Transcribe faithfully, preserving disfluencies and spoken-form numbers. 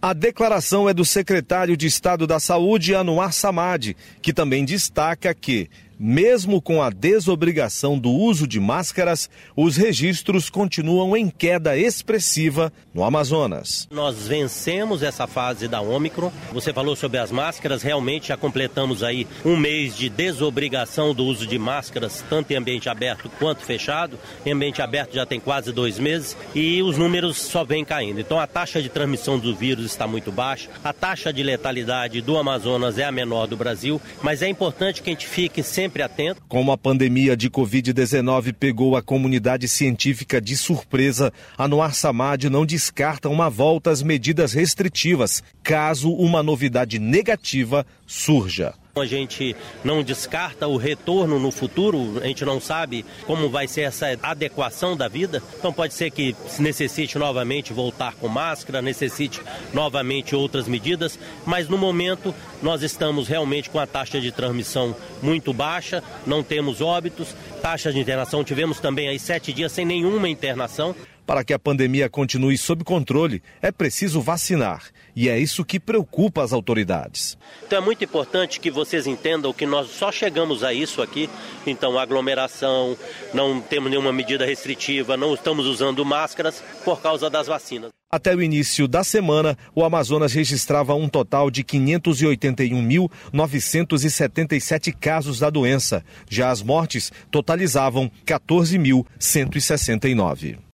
A declaração é do secretário de Estado da Saúde, Anwar Samadeh, que também destaca que, mesmo com a desobrigação do uso de máscaras, os registros continuam em queda expressiva no Amazonas. Nós vencemos essa fase da Ômicron. Você falou sobre as máscaras, realmente já completamos aí um mês de desobrigação do uso de máscaras, tanto em ambiente aberto quanto fechado. Em ambiente aberto já tem quase dois meses e os números só vêm caindo. Então a taxa de transmissão do vírus está muito baixa, a taxa de letalidade do Amazonas é a menor do Brasil, mas é importante que a gente fique sempre sempre atento. Como a pandemia de covid dezenove pegou a comunidade científica de surpresa, Anwar Samadeh não descarta uma volta às medidas restritivas, caso uma novidade negativa surja. A gente não descarta o retorno no futuro, a gente não sabe como vai ser essa adequação da vida. Então pode ser que necessite novamente voltar com máscara, necessite novamente outras medidas, mas no momento nós estamos realmente com a taxa de transmissão muito baixa, não temos óbitos, taxa de internação, tivemos também aí sete dias sem nenhuma internação. Para que a pandemia continue sob controle, é preciso vacinar. E é isso que preocupa as autoridades. Então é muito importante que vocês entendam que nós só chegamos a isso aqui. Então, aglomeração, não temos nenhuma medida restritiva, não estamos usando máscaras por causa das vacinas. Até o início da semana, o Amazonas registrava um total de quinhentos e oitenta e um mil, novecentos e setenta e sete casos da doença. Já as mortes totalizavam quatorze mil, cento e sessenta e nove.